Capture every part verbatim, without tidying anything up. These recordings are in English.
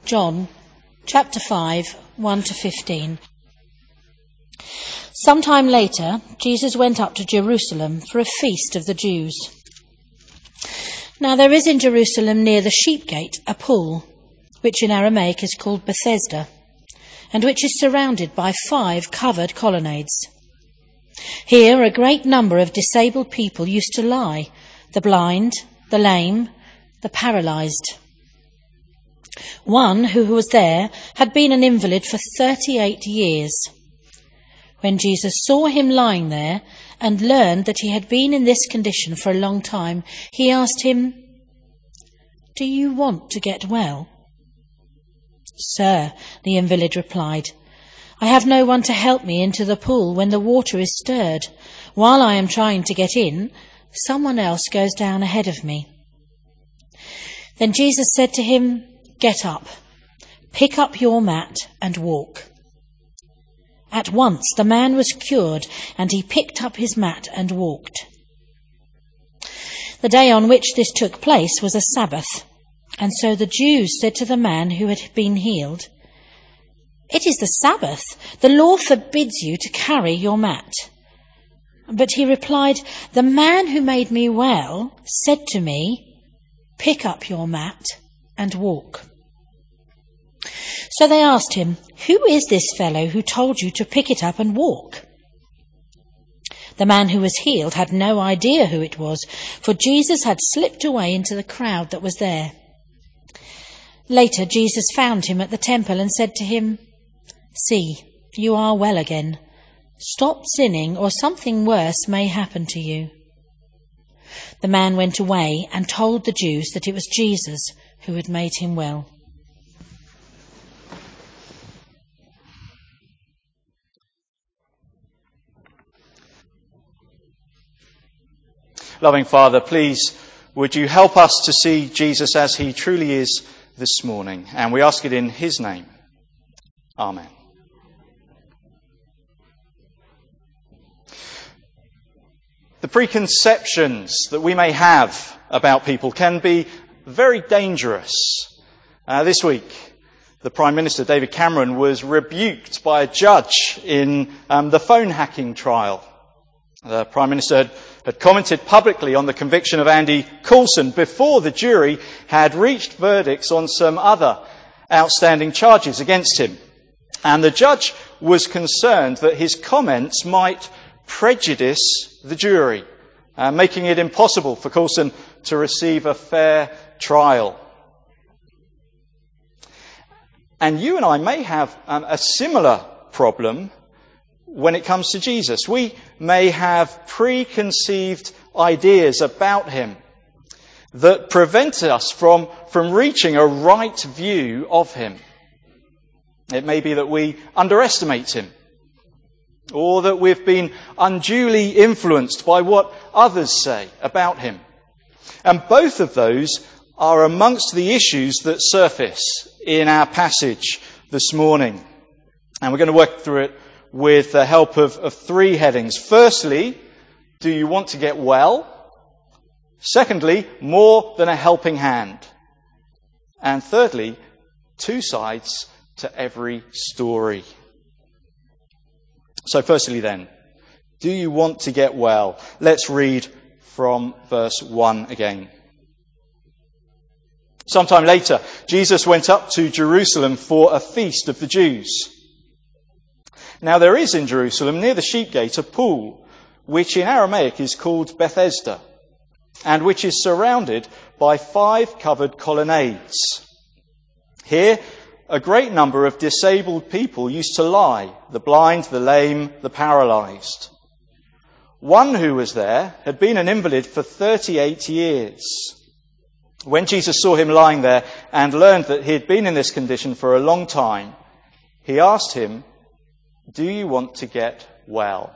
John chapter five, one to fifteen. Sometime later, Jesus went up to Jerusalem for a feast of the Jews. Now there is in Jerusalem near the sheep gate a pool, which in Aramaic is called Bethesda, and which is surrounded by five covered colonnades. Here a great number of disabled people used to lie, the blind, the lame, the paralysed. One who was there had been an invalid for thirty-eight years. When Jesus saw him lying there and learned that he had been in this condition for a long time, he asked him, "Do you want to get well?" "Sir," the invalid replied, "I have no one to help me into the pool when the water is stirred. While I am trying to get in, someone else goes down ahead of me." Then Jesus said to him, "Get up, pick up your mat and walk." At once the man was cured, and he picked up his mat and walked. The day on which this took place was a Sabbath, and so the Jews said to the man who had been healed, "It is the Sabbath. The law forbids you to carry your mat." But he replied, "The man who made me well said to me, 'Pick up your mat and walk.'" So they asked him, "Who is this fellow who told you to pick it up and walk?" The man who was healed had no idea who it was, for Jesus had slipped away into the crowd that was there. Later, Jesus found him at the temple and said to him, "See, you are well again. Stop sinning, or something worse may happen to you." The man went away and told the Jews that it was Jesus who had made him well. Loving Father, please, would you help us to see Jesus as he truly is this morning? And we ask it in his name. Amen. The preconceptions that we may have about people can be very dangerous. Uh, this week, the Prime Minister, David Cameron, was rebuked by a judge in um, the phone hacking trial. The Prime Minister had, had commented publicly on the conviction of Andy Coulson before the jury had reached verdicts on some other outstanding charges against him. And the judge was concerned that his comments might prejudice the jury, uh, making it impossible for Coulson to receive a fair trial. And you and I may have um, a similar problem when it comes to Jesus. We may have preconceived ideas about him that prevent us from, from reaching a right view of him. It may be that we underestimate him, or that we've been unduly influenced by what others say about him. And both of those are amongst the issues that surface in our passage this morning. And we're going to work through it with the help of, of three headings. Firstly, do you want to get well? Secondly, more than a helping hand. And thirdly, two sides to every story. So firstly then, do you want to get well? Let's read from verse one again. Sometime later, Jesus went up to Jerusalem for a feast of the Jews. Now there is in Jerusalem near the sheep gate a pool, which in Aramaic is called Bethesda, and which is surrounded by five covered colonnades. Here, a great number of disabled people used to lie, the blind, the lame, the paralysed. One who was there had been an invalid for thirty-eight years. When Jesus saw him lying there and learned that he had been in this condition for a long time, he asked him, "Do you want to get well?"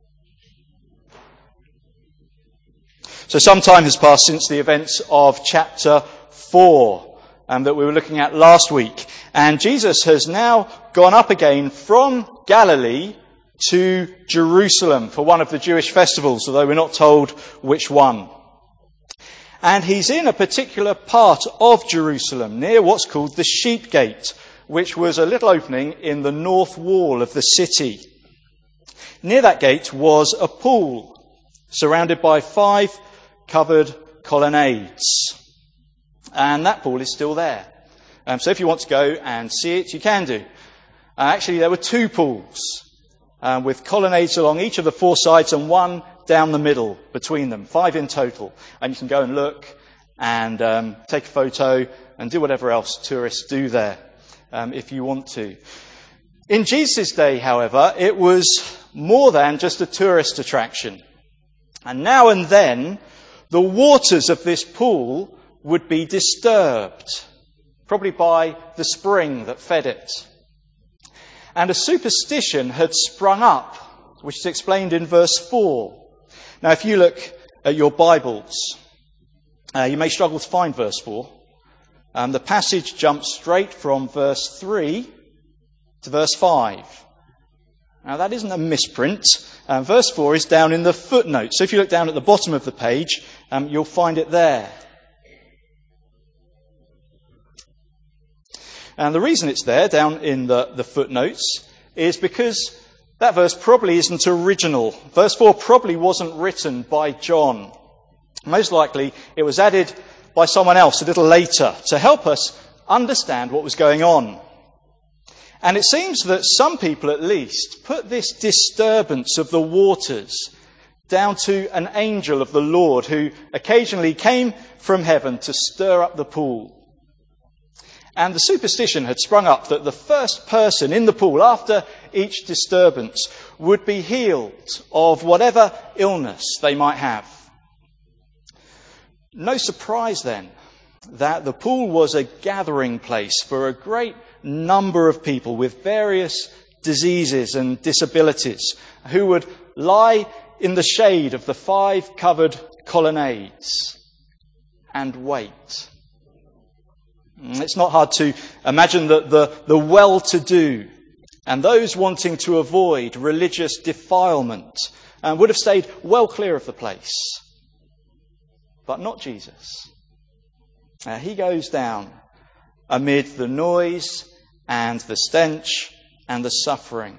So some time has passed since the events of chapter four um, that we were looking at last week. And Jesus has now gone up again from Galilee to Jerusalem for one of the Jewish festivals, although we're not told which one. And he's in a particular part of Jerusalem, near what's called the Sheep Gate, which was a little opening in the north wall of the city. Near that gate was a pool, surrounded by five covered colonnades. And that pool is still there. Um, so if you want to go and see it, you can do. Uh, actually, there were two pools, um, with colonnades along each of the four sides and one down the middle between them, five in total. And you can go and look and um, take a photo and do whatever else tourists do there, um, if you want to. In Jesus' day, however, it was more than just a tourist attraction. And now and then, the waters of this pool would be disturbed, probably by the spring that fed it. And a superstition had sprung up, which is explained in verse four. Now, if you look at your Bibles, uh, you may struggle to find verse four. Um, the passage jumps straight from verse three to verse five. Now, that isn't a misprint. Um, verse four is down in the footnote. So if you look down at the bottom of the page, um, you'll find it there. And the reason it's there, down in the, the footnotes, is because that verse probably isn't original. Verse four probably wasn't written by John. Most likely it was added by someone else a little later to help us understand what was going on. And it seems that some people at least put this disturbance of the waters down to an angel of the Lord who occasionally came from heaven to stir up the pool. And the superstition had sprung up that the first person in the pool after each disturbance would be healed of whatever illness they might have. No surprise then that the pool was a gathering place for a great number of people with various diseases and disabilities who would lie in the shade of the five covered colonnades and wait. It's not hard to imagine that the, the well-to-do and those wanting to avoid religious defilement uh, would have stayed well clear of the place. But not Jesus. Uh, he goes down amid the noise and the stench and the suffering.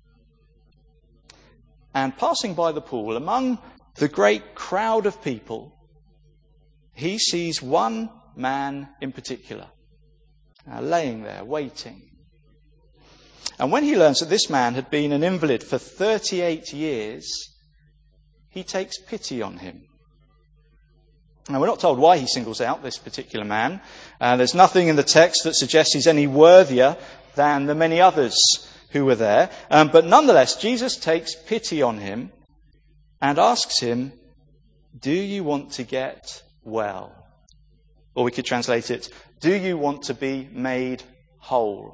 And passing by the pool, among the great crowd of people, he sees one man in particular, uh, laying there, waiting. And when he learns that this man had been an invalid for thirty-eight years, he takes pity on him. Now, we're not told why he singles out this particular man. Uh, there's nothing in the text that suggests he's any worthier than the many others who were there. Um, but nonetheless, Jesus takes pity on him and asks him, "Do you want to get well?" Or we could translate it, "Do you want to be made whole?"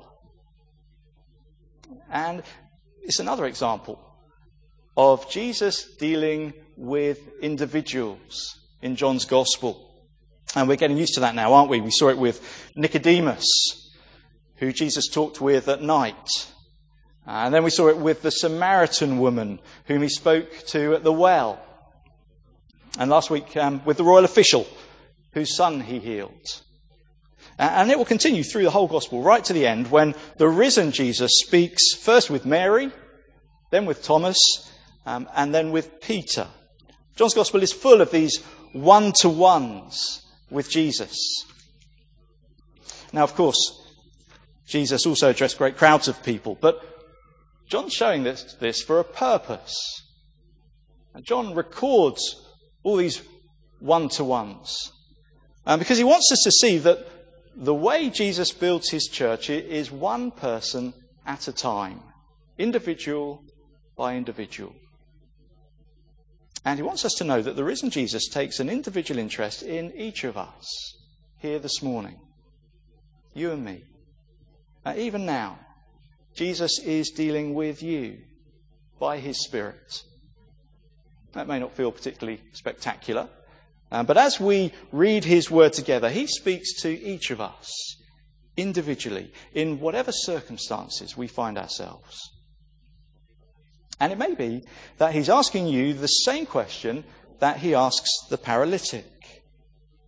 And it's another example of Jesus dealing with individuals in John's Gospel. And we're getting used to that now, aren't we? We saw it with Nicodemus, who Jesus talked with at night. And then we saw it with the Samaritan woman, whom he spoke to at the well. And last week um, with the royal official, whose son he healed. And it will continue through the whole Gospel, right to the end, when the risen Jesus speaks first with Mary, then with Thomas, um, and then with Peter. John's Gospel is full of these one-to-ones with Jesus. Now, of course, Jesus also addressed great crowds of people, but John's showing this, this for a purpose. And John records all these one-to-ones. Um, because he wants us to see that the way Jesus builds his church is one person at a time, individual by individual. And he wants us to know that the risen Jesus takes an individual interest in each of us here this morning, you and me. Uh, even now, Jesus is dealing with you by his Spirit. That may not feel particularly spectacular. Uh, but as we read his word together, he speaks to each of us individually in whatever circumstances we find ourselves. And it may be that he's asking you the same question that he asks the paralytic.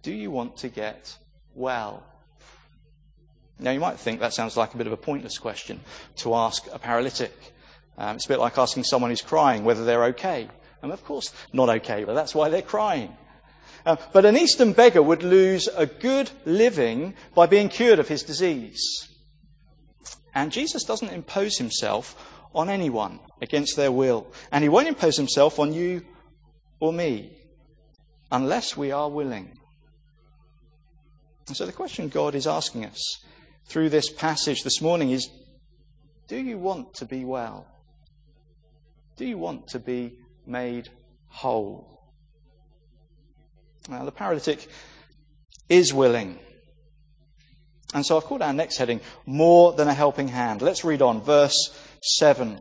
do you want to get well? Now, you might think that sounds like a bit of a pointless question to ask a paralytic. Um, it's a bit like asking someone who's crying whether they're okay. And of course, not okay, but that's why they're crying. Uh, but an Eastern beggar would lose a good living by being cured of his disease. And Jesus doesn't impose himself on anyone against their will. And he won't impose himself on you or me unless we are willing. And so the question God is asking us through this passage this morning is, do you want to be well? Do you want to be made whole? Now, the paralytic is willing. And so I've called our next heading, More Than a Helping Hand. Let's read on, verse seven.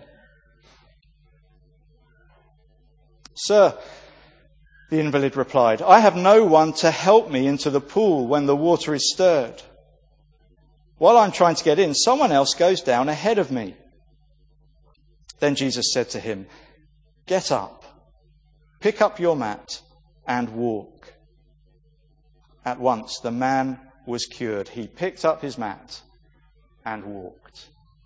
Sir, the invalid replied, I have no one to help me into the pool when the water is stirred. While I'm trying to get in, someone else goes down ahead of me. Then Jesus said to him, get up, pick up your mat and walk. At once the man was cured. He picked up his mat and walked.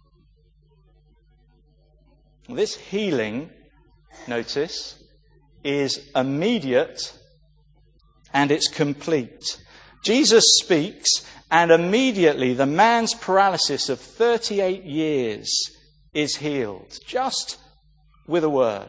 This healing, notice, is immediate and it's complete. Jesus speaks and immediately the man's paralysis of thirty-eight years is healed, just with a word.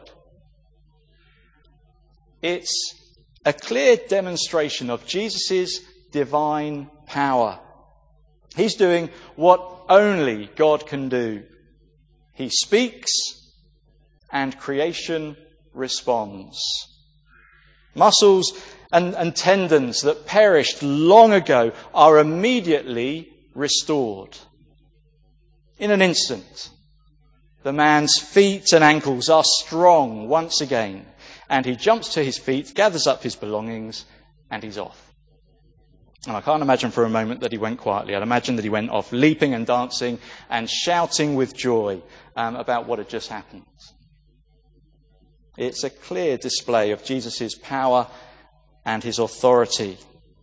It's a clear demonstration of Jesus' divine power. He's doing what only God can do. He speaks and creation responds. Muscles and, and tendons that perished long ago are immediately restored. In an instant, the man's feet and ankles are strong once again, and he jumps to his feet, gathers up his belongings, and he's off. And I can't imagine for a moment that he went quietly. I'd imagine that he went off leaping and dancing and shouting with joy um, about what had just happened. It's a clear display of Jesus' power and his authority.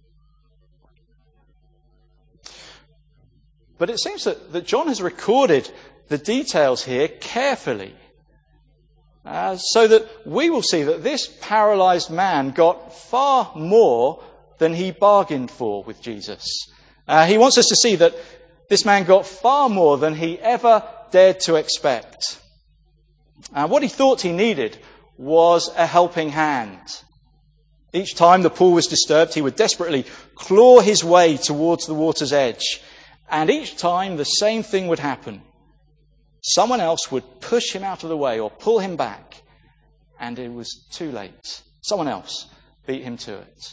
But it seems that, that John has recorded the details here carefully, uh, so that we will see that this paralyzed man got far more than he bargained for with Jesus. Uh, he wants us to see that this man got far more than he ever dared to expect. Uh, what he thought he needed was a helping hand. Each time the pool was disturbed, he would desperately claw his way towards the water's edge. And each time the same thing would happen. Someone else would push him out of the way or pull him back. And it was too late. Someone else beat him to it.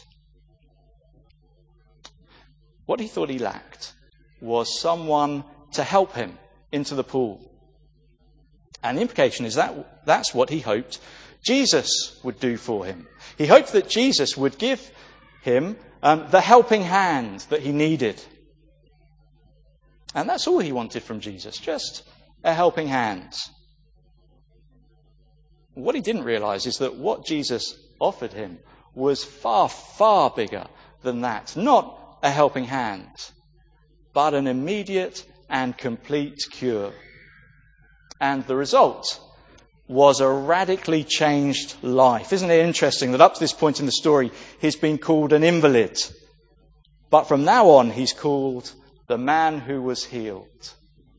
What he thought he lacked was someone to help him into the pool. And the implication is that that's what he hoped Jesus would do for him. He hoped that Jesus would give him um, the helping hand that he needed. And that's all he wanted from Jesus, just a helping hand. What he didn't realize is that what Jesus offered him was far, far bigger than that. Not a helping hand, but an immediate and complete cure. And the result was a radically changed life. Isn't it interesting that up to this point in the story, he's been called an invalid. But from now on, he's called the man who was healed.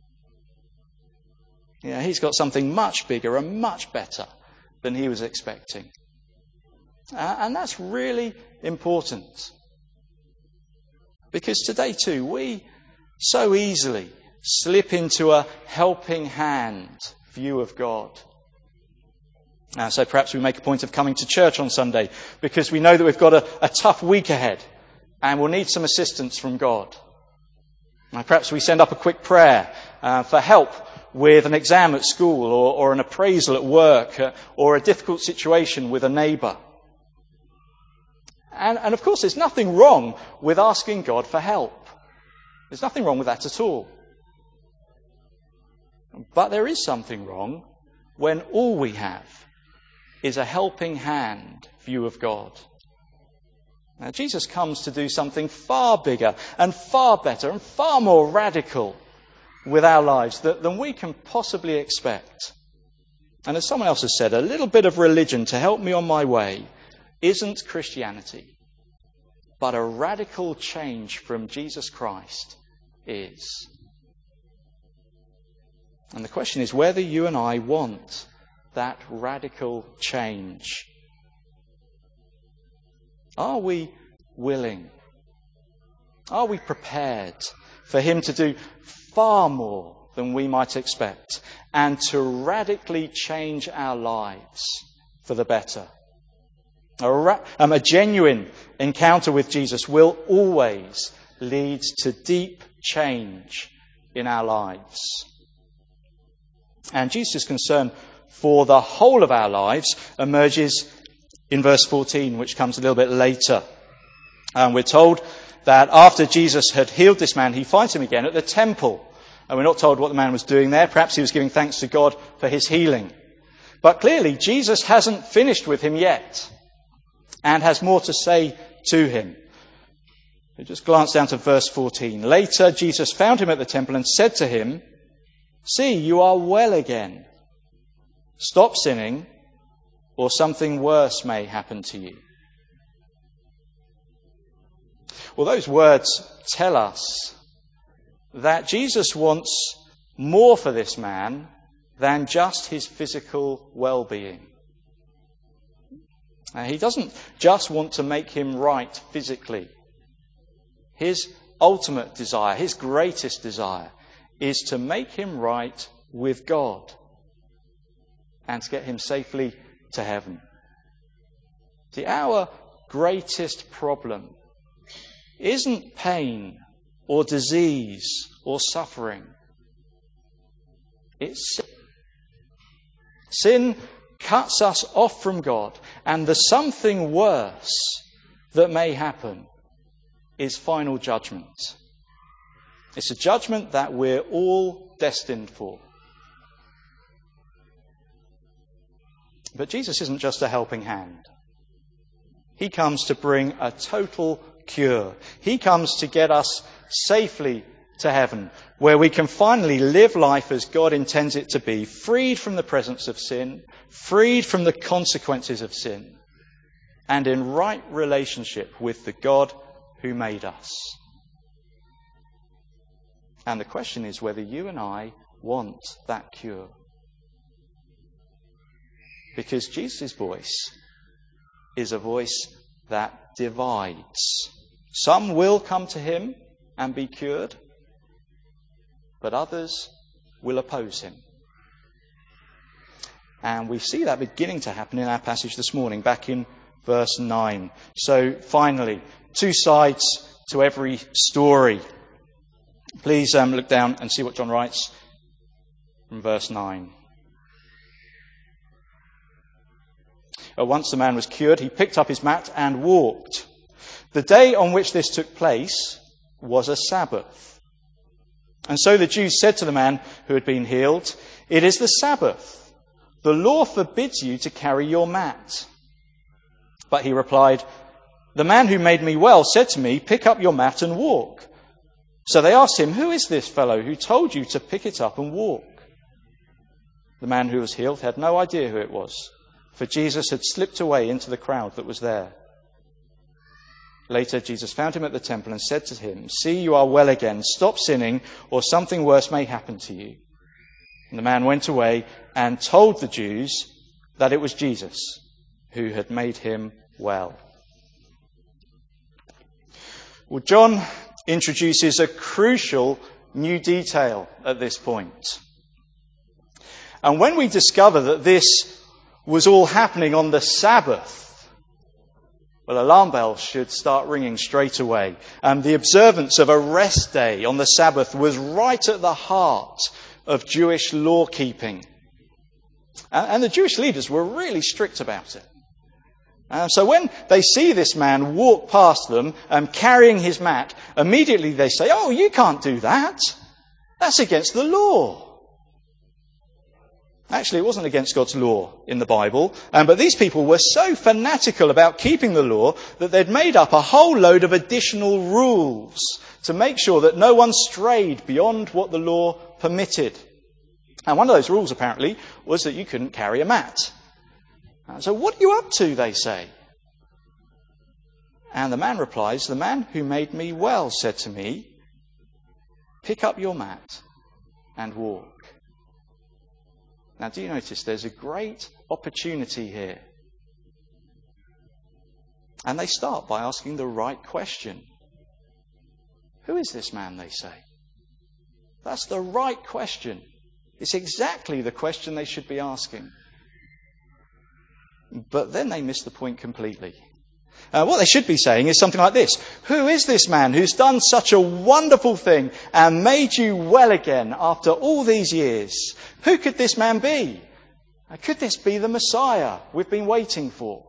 Yeah, he's got something much bigger and much better than he was expecting. Uh, and that's really important. Because today too, we so easily slip into a helping hand view of God. Uh, so perhaps we make a point of coming to church on Sunday because we know that we've got a, a tough week ahead and we'll need some assistance from God. Uh, perhaps we send up a quick prayer uh, for help with an exam at school or, or an appraisal at work uh, or a difficult situation with a neighbour. And, and of course there's nothing wrong with asking God for help. There's nothing wrong with that at all. But there is something wrong when all we have is a helping hand view of God. Now, Jesus comes to do something far bigger and far better and far more radical with our lives than we can possibly expect. And as someone else has said, a little bit of religion to help me on my way isn't Christianity, but a radical change from Jesus Christ is. And the question is whether you and I want that radical change. Are we willing? Are we prepared for him to do far more than we might expect and to radically change our lives for the better? A, ra- um, a genuine encounter with Jesus will always lead to deep change in our lives. And Jesus' concern for the whole of our lives emerges in verse fourteen, which comes a little bit later. And we're told that after Jesus had healed this man, he finds him again at the temple. And we're not told what the man was doing there. Perhaps he was giving thanks to God for his healing. But clearly, Jesus hasn't finished with him yet and has more to say to him. So just glance down to verse fourteen. Later, Jesus found him at the temple and said to him, "See, you are well again. Stop sinning, or something worse may happen to you." Well, those words tell us that Jesus wants more for this man than just his physical well-being. Now, he doesn't just want to make him right physically. His ultimate desire, his greatest desire, is to make him right with God and to get him safely to heaven. See, our greatest problem isn't pain or disease or suffering. It's sin. Sin cuts us off from God, and the something worse that may happen is final judgment. It's a judgment that we're all destined for. But Jesus isn't just a helping hand. He comes to bring a total cure. He comes to get us safely to heaven, where we can finally live life as God intends it to be, freed from the presence of sin, freed from the consequences of sin, and in right relationship with the God who made us. And the question is whether you and I want that cure. Because Jesus' voice is a voice that divides. Some will come to him and be cured, but others will oppose him. And we see that beginning to happen in our passage this morning, back in verse nine. So finally, two sides to every story. Please um, look down and see what John writes from verse nine. Once the man was cured, he picked up his mat and walked. The day on which this took place was a Sabbath. And so the Jews said to the man who had been healed, "It is the Sabbath. The law forbids you to carry your mat." But he replied, "The man who made me well said to me, 'Pick up your mat and walk.' So they asked him, 'Who is this fellow who told you to pick it up and walk?' The man who was healed had no idea who it was, for Jesus had slipped away into the crowd that was there. Later, Jesus found him at the temple and said to him, 'See, you are well again. Stop sinning, or something worse may happen to you.' And the man went away and told the Jews that it was Jesus who had made him well." Well, John introduces a crucial new detail at this point. And when we discover that this was all happening on the Sabbath, well, alarm bells should start ringing straight away. And the observance of a rest day on the Sabbath was right at the heart of Jewish law keeping. And the Jewish leaders were really strict about it. Uh, so when they see this man walk past them um, carrying his mat, immediately they say, "Oh, you can't do that. That's against the law." Actually, it wasn't against God's law in the Bible, um, but these people were so fanatical about keeping the law that they'd made up a whole load of additional rules to make sure that no one strayed beyond what the law permitted. And one of those rules, apparently, was that you couldn't carry a mat. Uh, so what are you up to, they say? And the man replies, the man who made me well said to me, pick up your mat and walk. Now, do you notice there's a great opportunity here? And they start by asking the right question. Who is this man, they say? That's the right question. It's exactly the question they should be asking. But then they miss the point completely. Uh, what they should be saying is something like this. Who is this man who's done such a wonderful thing and made you well again after all these years? Who could this man be? Uh, could this be the Messiah we've been waiting for?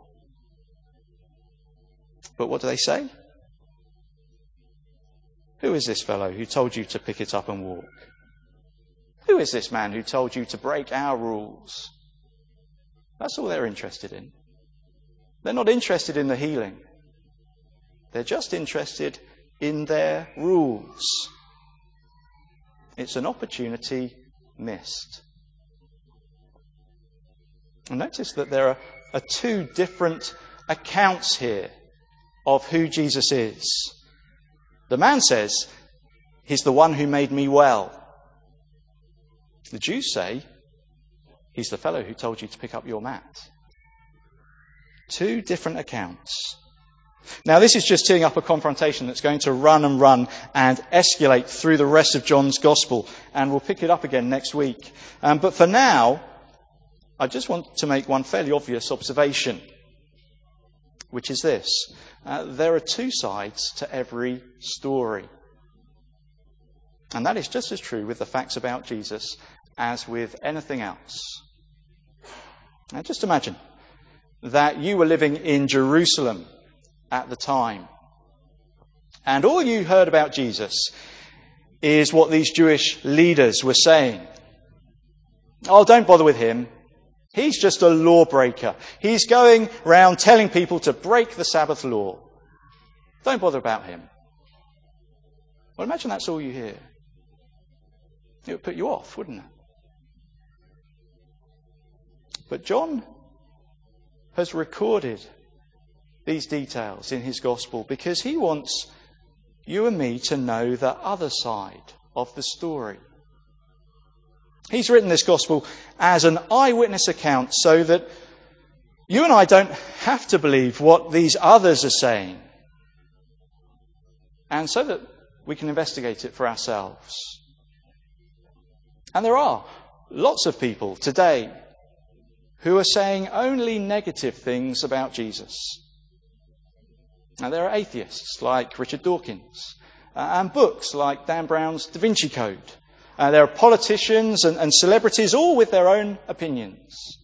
But what do they say? Who is this fellow who told you to pick it up and walk? Who is this man who told you to break our rules? That's all they're interested in. They're not interested in the healing. They're just interested in their rules. It's an opportunity missed. And notice that there are, are two different accounts here of who Jesus is. The man says, he's the one who made me well. The Jews say, he's the fellow who told you to pick up your mat. Two different accounts. Now, this is just teeing up a confrontation that's going to run and run and escalate through the rest of John's Gospel, and we'll pick it up again next week. Um, but for now, I just want to make one fairly obvious observation, which is this. Uh, there are two sides to every story. And that is just as true with the facts about Jesus as with anything else. Now, just imagine that you were living in Jerusalem at the time, and all you heard about Jesus is what these Jewish leaders were saying. Oh, don't bother with him. He's just a lawbreaker. He's going round telling people to break the Sabbath law. Don't bother about him. Well, imagine that's all you hear. It would put you off, wouldn't it? But John has recorded these details in his gospel because he wants you and me to know the other side of the story. He's written this gospel as an eyewitness account so that you and I don't have to believe what these others are saying, and so that we can investigate it for ourselves. And there are lots of people today who are saying only negative things about Jesus. Now, there are atheists like Richard Dawkins, uh, and books like Dan Brown's Da Vinci Code. Uh, there are politicians and, and celebrities, all with their own opinions.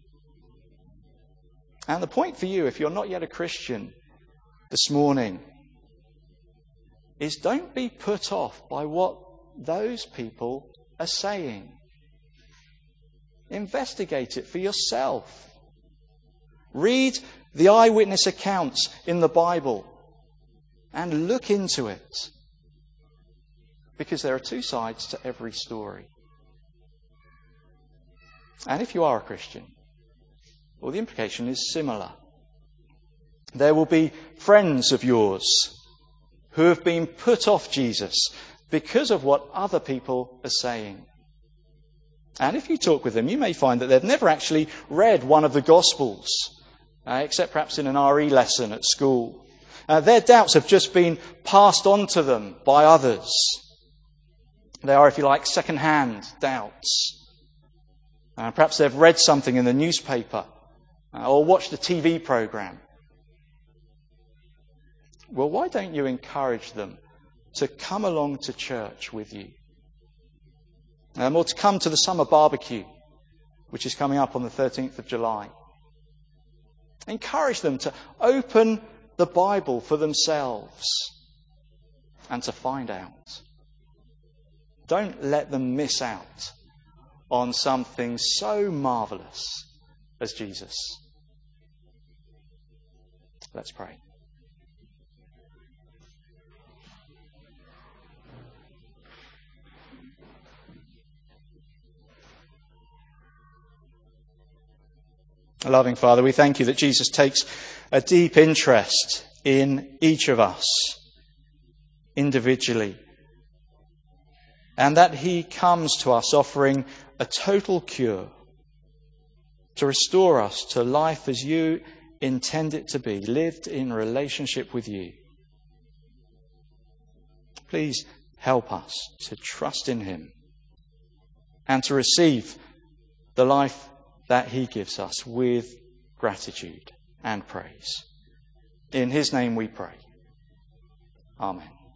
And the point for you, if you're not yet a Christian this morning, is don't be put off by what those people are saying. Investigate it for yourself. Read the eyewitness accounts in the Bible and look into it. Because there are two sides to every story. And if you are a Christian, well, the implication is similar. There will be friends of yours who have been put off Jesus because of what other people are saying. And if you talk with them, you may find that they've never actually read one of the Gospels, uh, except perhaps in an R E lesson at school. Uh, their doubts have just been passed on to them by others. They are, if you like, second-hand doubts. Uh, perhaps they've read something in the newspaper uh, or watched a T V program. Well, why don't you encourage them to come along to church with you? Um, or to come to the summer barbecue, which is coming up on the thirteenth of July. Encourage them to open the Bible for themselves and to find out. Don't let them miss out on something so marvellous as Jesus. Let's pray. Loving Father, we thank you that Jesus takes a deep interest in each of us individually, and that he comes to us offering a total cure to restore us to life as you intend it to be, lived in relationship with you. Please help us to trust in him and to receive the life that he gives us with gratitude and praise. In his name we pray. Amen.